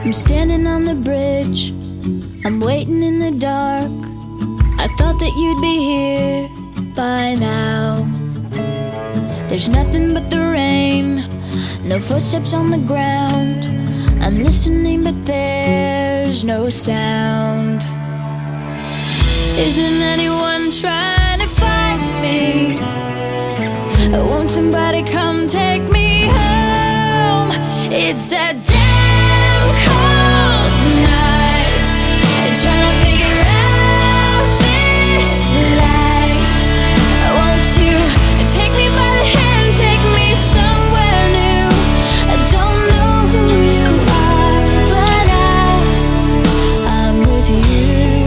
I'm standing on the bridge, I'm waiting in the dark. I thought that you'd be here by now. There's nothing but the rain, no footsteps on the ground. I'm listening but there's no sound. Isn't anyone trying to find me? Won't somebody come take me home? It's a damn cold night, trying to figure out this life. Won't you take me by the hand, take me somewhere new? I don't know who you are, but I'm with you.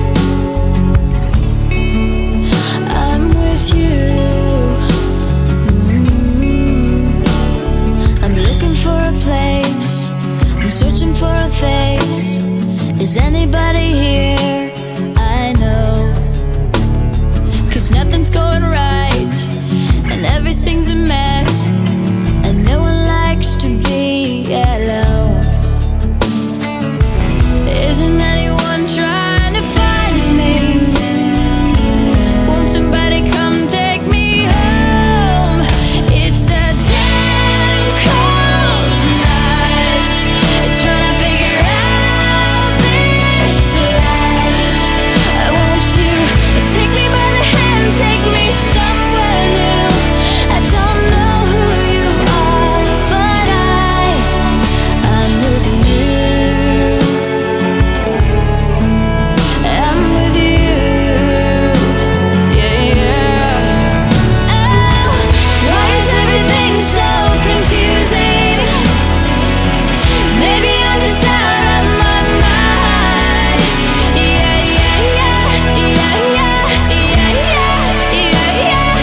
I'm with you. I'm looking for a place, I'm searching for a face. Is anybody here? I know, 'cause nothing's going right and everything's a mess, and no one likes to be alone. Isn't anyone trying to find me? Won't somebody come take me home? It's a damn cold night, trying to figure out this life. Won't you take me by the hand, take me somewhere new? I don't know who you are, but I'm with you. I'm with you. Yeah, yeah. Oh, why is everything so confusing? Maybe I'm just out of my mind. Yeah, yeah, yeah, yeah, yeah, yeah, yeah, yeah,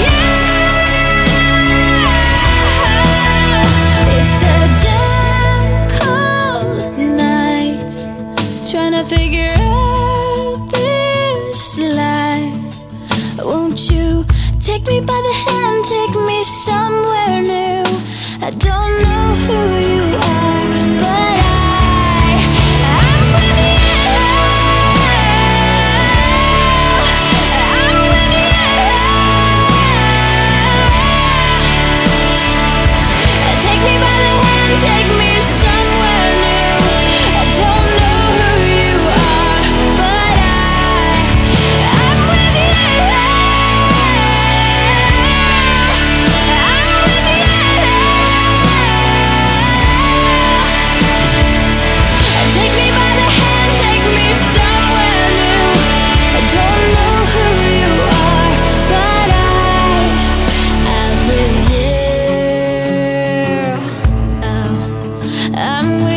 yeah. It's a damn cold night, trying to figure out this life. Won't you take me by the hand, take me somewhere new? I don't know who you are, but I'm with you. I'm with you. Take me by the hand, take me somewhere new. I don't know who you are, but I'm with you. I'm with you. Take me by the hand, take me somewhere new. I don't know who you are, but I'm with you. I'm with